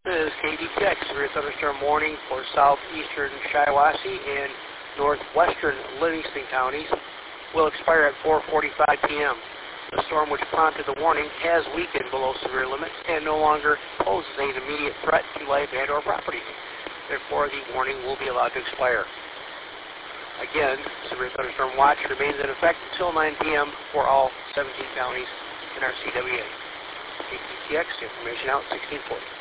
This is KDTX, severe thunderstorm warning for southeastern Shiawassee and northwestern Livingston counties. Will expire at 4:45 p.m. The storm which prompted the warning has weakened below severe limits and no longer poses an immediate threat to life and or property. Therefore, the warning will be allowed to expire. Again, severe thunderstorm watch remains in effect until 9 p.m. for all 17 counties in our CWA. KDTX, information out 1640.